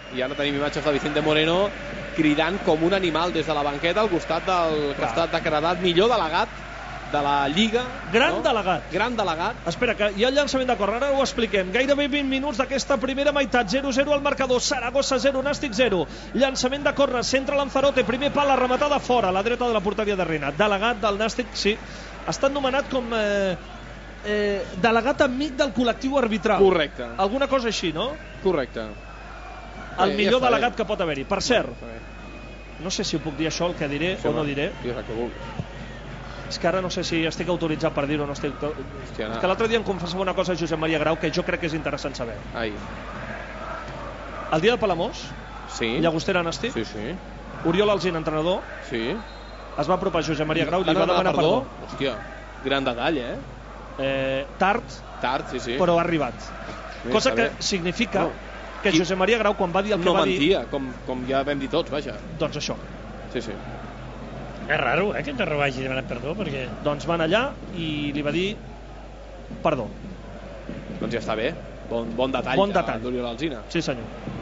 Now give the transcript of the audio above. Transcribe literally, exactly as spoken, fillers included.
I ara tenim imatges de Vicente Moreno cridant com un animal des de la banqueta al costat del que ha estat decretat millor delegat de la Lliga. Gran no? delegat. Gran delegat. Espera, que hi ha el llançament de córner, ara ho expliquem. Gairebé vint minuts d'aquesta primera meitat, zero zero al marcador, Saragossa zero, Nàstic zero. Llançament de córner, centre Lanzarote, primer pal, la rematada fora, a la dreta de la porteria de Reina. Delegat del Nàstic, sí. Ha estat nomenat com eh, eh, delegat amic del col·lectiu arbitral. Correcte. Alguna cosa així, no? Correcte. El Eh, millor ja delegat bé. que pot haver-hi. Per cert, no sé si ho puc dir això, el que diré Sí, o no home, diré. digues el que vulguis. És que ara no sé si estic autoritzat per dir-ho o no estic... Hòstia, És que l'altre dia em confessava una cosa a Josep Maria Grau que jo crec que és interessant saber. Ai. El dia de Palamós, Sí. Llagostera Nàstic, Sí, sí. Oriol Alsina, entrenador, Sí. es va apropar a Josep Maria Grau i li Van va demanar perdó. Hòstia, gran detall, eh? Eh, tard, Tard, sí, sí. però ha arribat. Sí, Cosa està que bé. significa No. que I- Josep Maria Grau, quan va dir el que No va dir... mentia, com, com ja vam dir tots, vaja. Doncs això. Sí, sí. És raro, eh, que en Torró hagi demanat perdó, perquè... Doncs van allà i li va dir perdó. Doncs ja està bé. Bon, bon detall. Bon ja, detall. d'Oriol Alsina. Sí, senyor.